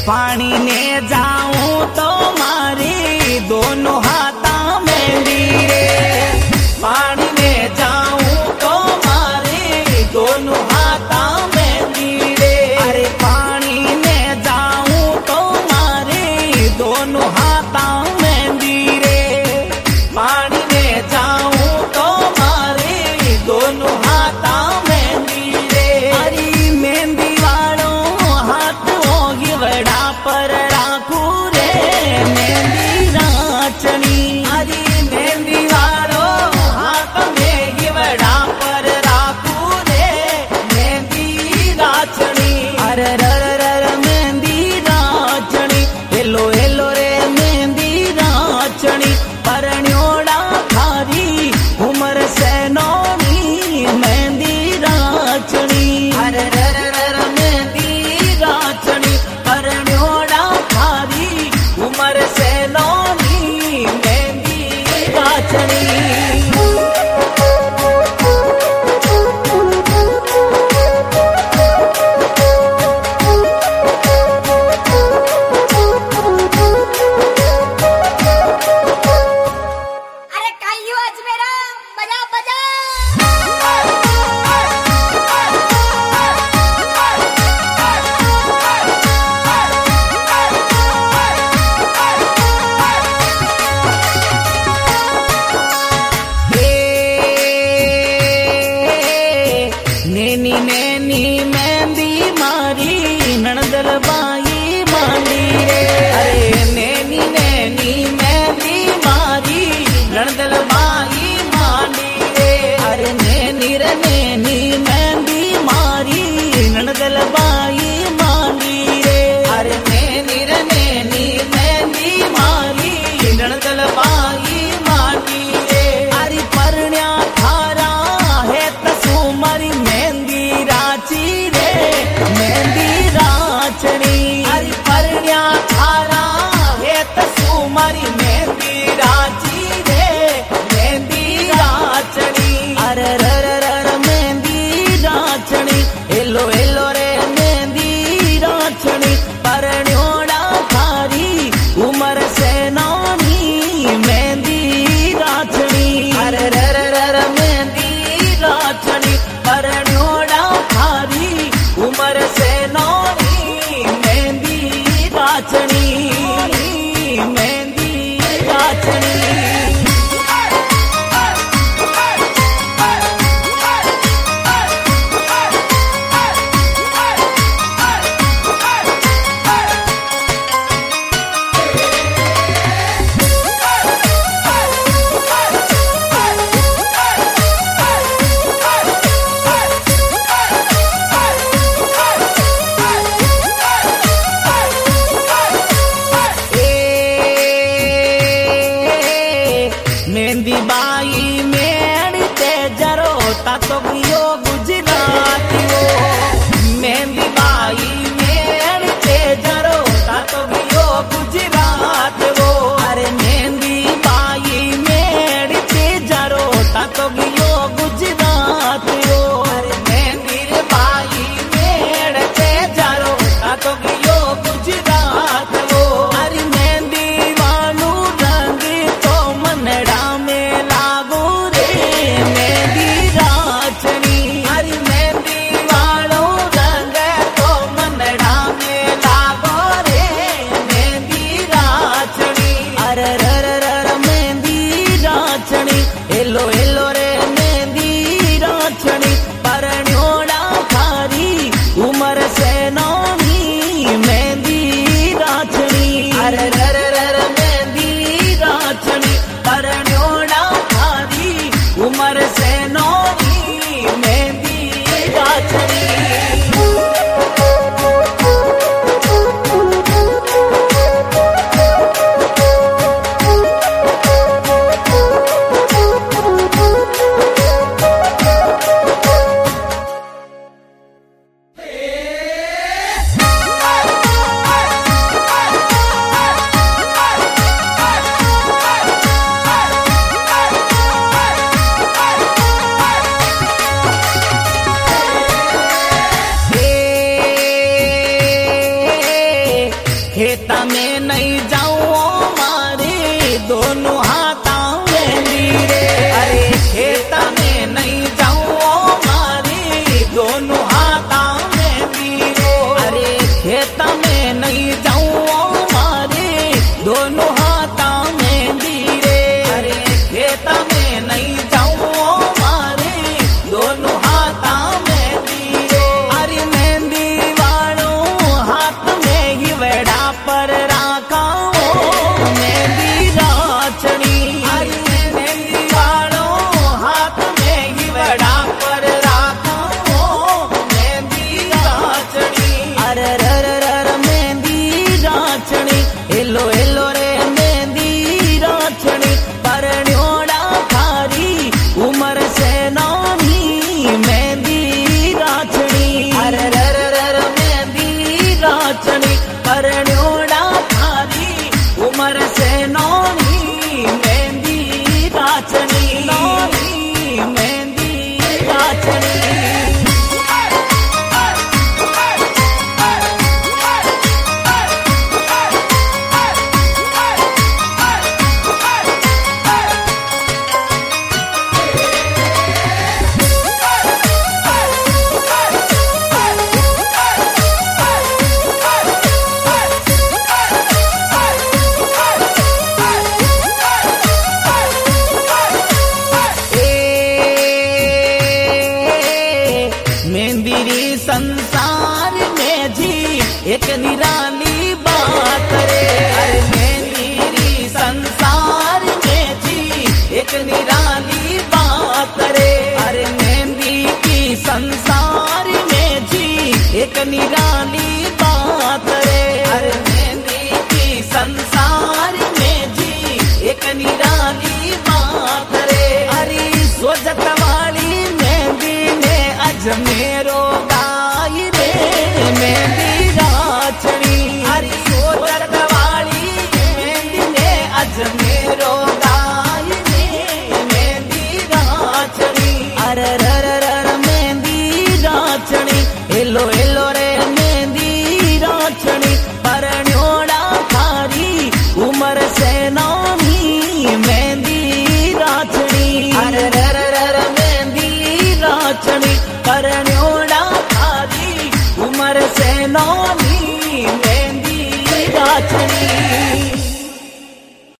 पानी ने जाऊं तो मारी दोनों हाथा मेहंदी रे। पानी ने जाऊं तो मारी दोनों हाथा मेहंदी रे। अरे पानी ने जाऊं तो मारी दोनों हाथा मेहंदी रे। पानी ने जाऊं तो मारी दोनों हाथा मेहंदी रे। अरे मेहंदी वालों हाथ होगी बड़ा पर राखू रे मेहंदी नाचनी। अरे मेहंदी वालों हाथ में ही बड़ा पर राखू रे मेहंदी नाचनी। अरे रर रर मेहंदी नाचनी हेलो हेलो रे मेहंदी नाचनी। परण्योड़ा थारी उमर से नौनी मेहंदी नाचनी। अरे रर रर मेहंदी नाचनी परण्योड़ा थारी उमर से नौनी मेहंदी नाचनी। अरे काइयो आज मेरा बजा बजा। नैनी नैनी मेहंदी मारी नणदल बाई मांडी रे। अरे नैनी नैनी मेहंदी मारी नणदल बाई मांडी रे। अरे नैनी रे नैनी मेहंदी मारी नणदल बाई मांडी रे। अरे नैनी रे नैनी मेहंदी मारी नणदल बाई मांडी रे। अरे परण्या थारा है तसू मारी मेहंदी राची रे मेहंदी राचनी। अरे परण्या थारा है तसू मारी मेहंदी राची रे मेहंदी राचनी। अरे रर रर मेहंदी राचनी हेलो हेलो रे मेहंदी राचनी। परण्योड़ा थारी उमर से नौनी मेहंदी राचनी। अरे रर रर मेहंदी राचनी परण्योड़ा थारी उमर से नौनी मेहंदी राचनी मेहंदी राचनी। खेता में नहीं जाऊं मारे दोनों हाथा मेहंदी रे। अरे खेता में नहीं जाऊं मारे दोनों हाथा मेहंदी रे। अरे खेता में नहीं जाऊं मारे दोनों हाथा मेहंदी रे। अरे खेता में नहीं जाऊं मारे दोनों हाथा मेहंदी रे। अरे मेहंदी वालों हाथ में ही वेड़ा पर राखा मेहंदी राचनी। अरे मेहंदी वालों हाथ में ही वेड़ा पर राखा मेहंदी राचनी। अरे रर रर मेहंदी राचनी हेलो हेलो रे मेहंदी राचनी। परण्योड़ा थारी उमर से नानी मेहंदी राचनी। अरे रर रर मेहंदी राचनी परण्योड़ा थारी उमर से नानी मेहंदी राचनी। नानी मेहंदी राचनी। मेहंदी संसार में जी एक निराली बात रे। अरे मेहंदी संसार में जी एक निराली बात रे। अरे मेहंदी की संसार में जी एक निराली बात रे। अरे मेहंदी की संसार में जी एक निराली बात रे। अरे सोजत वाली मेहंदी ने अजमेरो गाई रे मेहंदी राचनी। अरे सोजत वाली मेहंदी ने अजमेरो गाई रे मेहंदी राचनी। अरे रर रर मेहंदी राचनी हेलो हेलो रे मेहंदी राचनी। परण्योड़ा थारी उमर से नानी मेहंदी राचनी। अरे रर रर मेहंदी राचनी परण्योड़ा थारी उमर से नानी